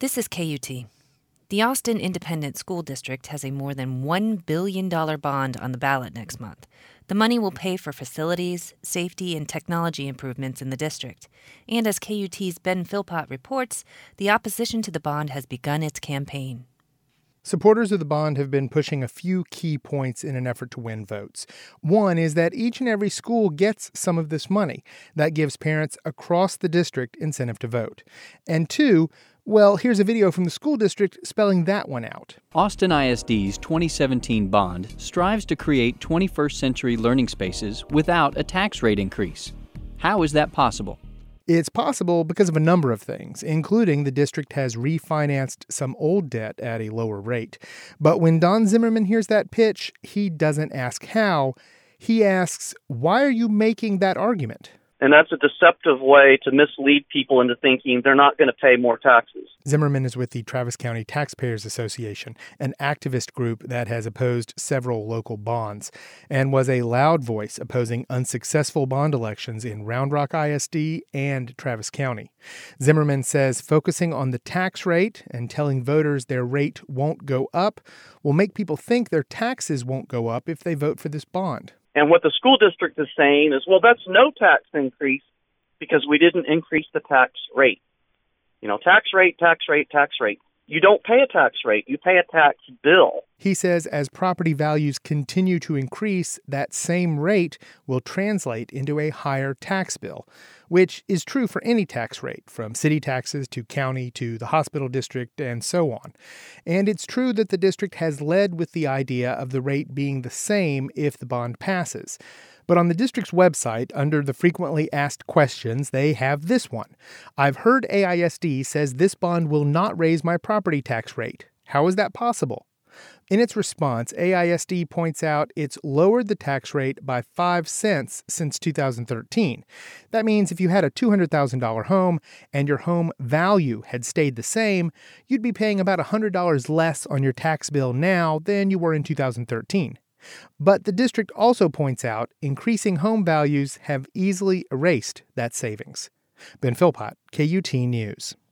This is KUT. The Austin Independent School District has a more than $1 billion bond on the ballot next month. The money will pay for facilities, safety, and technology improvements in the district. And as KUT's Ben Philpott reports, the opposition to the bond has begun its campaign. Supporters of the bond have been pushing a few key points in an effort to win votes. One is that each and every school gets some of this money. That gives parents across the district incentive to vote. And two, well, here's a video from the school district spelling that one out. Austin ISD's 2017 bond strives to create 21st century learning spaces without a tax rate increase. How is that possible? It's possible because of a number of things, including the district has refinanced some old debt at a lower rate. But when Don Zimmerman hears that pitch, he doesn't ask how. He asks, why are you making that argument? And that's a deceptive way to mislead people into thinking they're not going to pay more taxes. Zimmerman is with the Travis County Taxpayers Association, an activist group that has opposed several local bonds and was a loud voice opposing unsuccessful bond elections in Round Rock ISD and Travis County. Zimmerman says focusing on the tax rate and telling voters their rate won't go up will make people think their taxes won't go up if they vote for this bond. And what the school district is saying is, well, that's no tax increase because we didn't increase the tax rate. You know, tax rate, tax rate, tax rate. You don't pay a tax rate, you pay a tax bill. He says as property values continue to increase, that same rate will translate into a higher tax bill, which is true for any tax rate, from city taxes to county to the hospital district and so on. And it's true that the district has led with the idea of the rate being the same if the bond passes. But on the district's website, under the frequently asked questions, they have this one. I've heard AISD says this bond will not raise my property tax rate. How is that possible? In its response, AISD points out it's lowered the tax rate by 5 cents since 2013. That means if you had a $200,000 home and your home value had stayed the same, you'd be paying about $100 less on your tax bill now than you were in 2013. But the district also points out increasing home values have easily erased that savings. Ben Philpott, KUT News.